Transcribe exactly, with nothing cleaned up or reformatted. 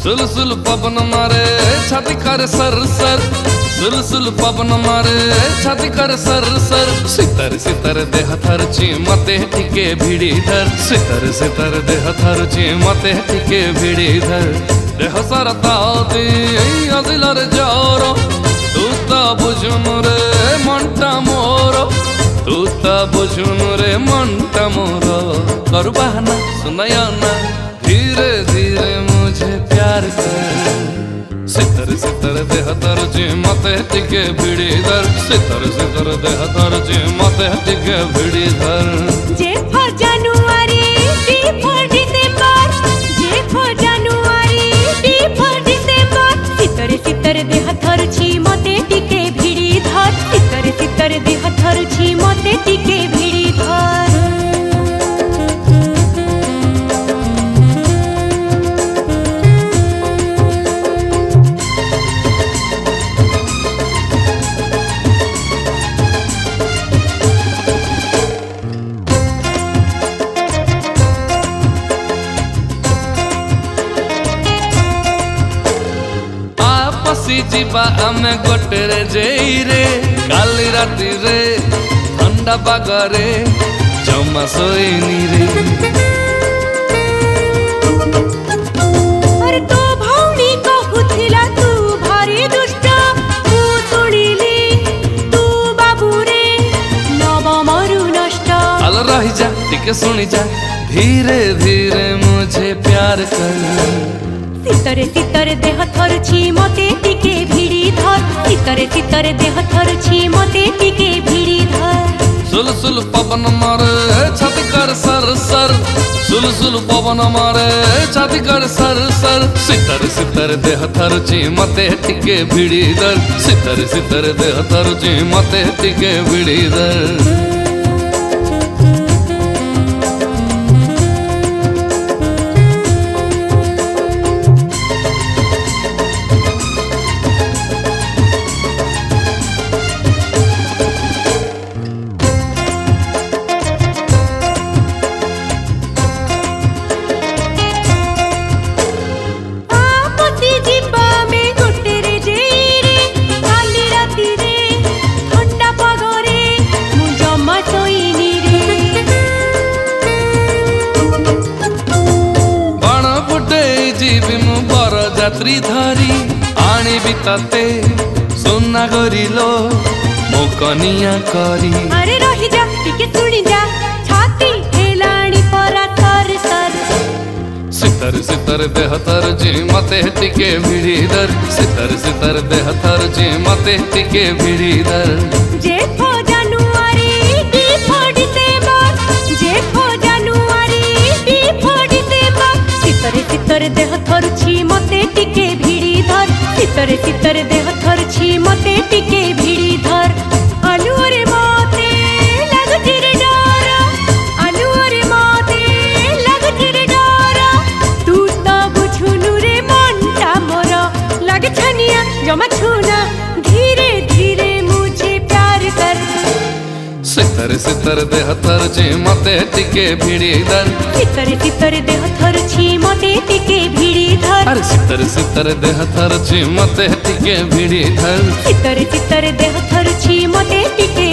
सुलसुल पवन मारे छाती कर सर सर, सुलसुल पवन मारे छाती कर सर सर। सितर सितर देह थरची मते टिके भिड़ी धर, सितर सितर देह थरची मते टिके भिड़ी धर। देह सारा ताती अदिलर जोर, तू ता बुझुन रे मनटा मोर, तू ता बुझुन रे मनटा मोर। कर बहाना सुनाया ना धीरे धीरे मुझे प्यार कर। सितर सितर देह तरजी मते टिके भिड़ी धर, सितर सितर देह तरजी मते टिके भिड़ी धर। J for January, D for December, J for January, D for December. सितर सितर देह थरची मते टिके भिड़ी धर, सितर सितर देह थरची मते टिके भिड़ी धर। जीवा आमे गोटेरे जेइरे, काली राती रे ठंडा पागरे जमा सोइनी रे। अरे तो भौणी कहुथिला तू भारी दुष्ट, तू सुनिली तू बाबू रे नव मरु नष्ट। अल रही जा टिके सुनी जा, धीरे धीरे मुझे प्यार कर। सितर सितर देह थरची मते टिके भिड़ी धर, सितर सितर देह थरची मते टिके भिड़ी धर। सुलसुल पवन मारे छाती कर सर सर, सुलसुल पवन मारे छाती कर सर सर। सितर सितर देह थरची मते टिके भिड़ी धर, सितर सितर देह थरची मते टिके भिड़ी धर। रात्रि धरी आनी बिताते सोना गरिलो मो कनिया करी। अरे रही जा टिके सुनी जा, छाती हेलाणी परा तर तर। सितर सितर देह तरजी मते टिके भिड़ी धर, सितर सितर देह तरजी मते टिके भिड़ी धर। J for January, D for December, J for January, D for December. सितर सितर देह थरची मते टिके भिड़ी धर, सितर सितर देह थरची मते टिके भिड़ी धर। आलू रे मते लगुची रे डर, आलू रे मते लगुची रे डर। तू तो बुझुनु रे मनटा मोर, लगे छनिया जमा छूना, धीरे धीरे मुझे प्यार कर। सितर सितर देह थरची मते टिके भिड़ी धर, सितर सितर देह थरची मते टिके भिड़ी धर। अरे सितर सितर देह थरची मते टिके भिड़ी धर, सितर सितर देह थरची मते टिके